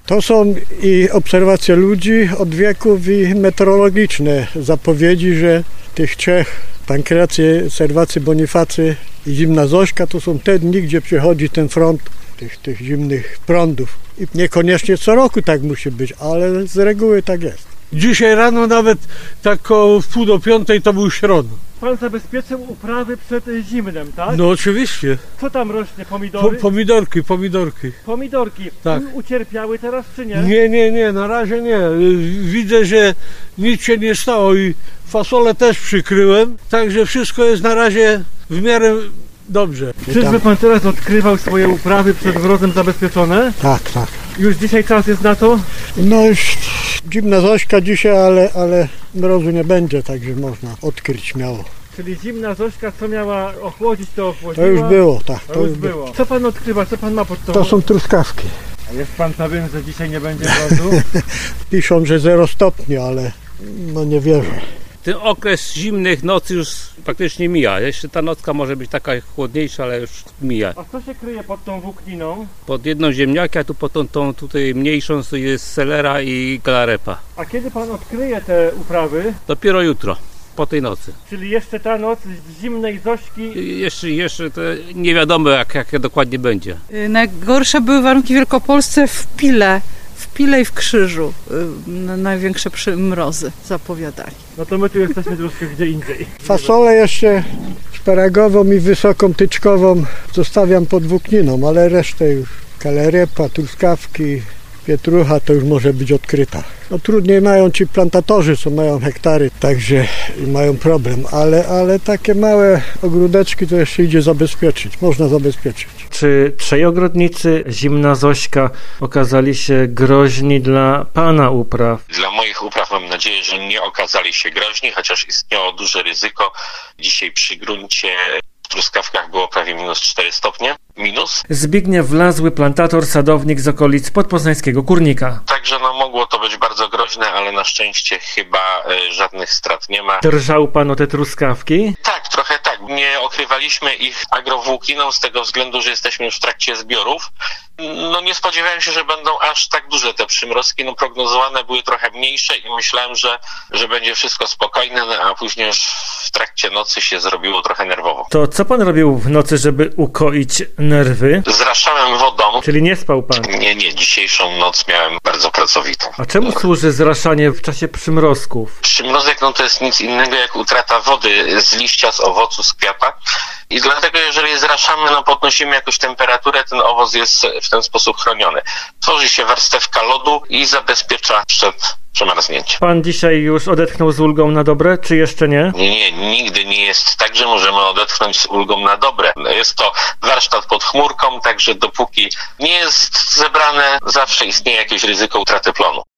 To są i obserwacje ludzi od wieków i meteorologiczne zapowiedzi, że tych trzech, Pankracy, Serwacy, Bonifacy i zimna Zośka, to są te dni, gdzie przychodzi ten front tych zimnych prądów. I niekoniecznie co roku tak musi być, ale z reguły tak jest. Dzisiaj rano nawet tak o 4:30 to był środek. Pan zabezpieczył uprawy przed zimnem, tak? No oczywiście. Co tam rośnie? Pomidory? Pomidorki. Pomidorki. Tak. Ucierpiały teraz czy nie? Nie, na razie nie. Widzę, że nic się nie stało i fasolę też przykryłem, także wszystko jest na razie w miarę dobrze. Czyżby pan teraz odkrywał swoje uprawy przed mrozem zabezpieczone? Tak. Już dzisiaj czas jest na to? No już zimna Zośka dzisiaj, ale mrozu nie będzie, także można odkryć śmiało. Czyli zimna Zośka, co miała ochłodzić, to ochłodziła? To już było, tak. To już było. Co pan odkrywa? Co pan ma pod sobą? To są truskawki. A jest pan pewien, że dzisiaj nie będzie mrozu? Piszą, że 0 stopni, ale no nie wierzę. Ten okres zimnych nocy już praktycznie mija. Jeszcze ta nocka może być taka chłodniejsza, ale już mija. A co się kryje pod tą włókniną? Pod jedną ziemniaka, tu pod tą tutaj mniejszą to jest selera i galarepa. A kiedy pan odkryje te uprawy? Dopiero jutro, po tej nocy. Czyli jeszcze ta noc zimnej Zośki? Jeszcze to nie wiadomo jak dokładnie będzie. Najgorsze były warunki w Wielkopolsce w Pile i w Krzyżu. Największe mrozy zapowiadali. No to my tu jesteśmy troszkę gdzie indziej. Fasolę jeszcze szparagową i wysoką tyczkową zostawiam pod włókniną, ale resztę już kalarepa, truskawki, pietrucha to już może być odkryta. No trudniej mają ci plantatorzy, co mają hektary, także mają problem, ale takie małe ogródeczki to jeszcze idzie zabezpieczyć, można zabezpieczyć. Czy trzej ogrodnicy, zimna Zośka, okazali się groźni dla pana upraw? Dla moich upraw mam nadzieję, że nie okazali się groźni, chociaż istniało duże ryzyko. Dzisiaj przy gruncie w truskawkach było prawie minus 4 stopnie. Zbigniew Wlazły, plantator, sadownik z okolic podpoznańskiego Kurnika. Także mogło to być bardzo groźne, ale na szczęście chyba żadnych strat nie ma. Drżał pan o te truskawki? Tak, trochę tak. Nie okrywaliśmy ich agrowłókniną z tego względu, że jesteśmy już w trakcie zbiorów. No nie spodziewałem się, że będą aż tak duże te przymrozki. No prognozowane były trochę mniejsze i myślałem, że będzie wszystko spokojne, a później już w trakcie nocy się zrobiło trochę nerwowo. To co pan robił w nocy, żeby ukoić nerwy? Zraszałem wodą. Czyli nie spał pan? Nie. Dzisiejszą noc miałem bardzo pracowitą. A czemu służy zraszanie w czasie przymrozków? Przymrozek to jest nic innego jak utrata wody z liścia, z owocu, z kwiata. I dlatego jeżeli zraszamy, podnosimy jakąś temperaturę, ten owoc jest w ten sposób chroniony. Tworzy się warstewka lodu i zabezpiecza przed przemarznięciem. Pan dzisiaj już odetchnął z ulgą na dobre, czy jeszcze nie? Nie, nigdy nie jest tak, że możemy odetchnąć z ulgą na dobre. Jest to warsztat pod chmurką, także dopóki nie jest zebrane, zawsze istnieje jakieś ryzyko utraty plonu.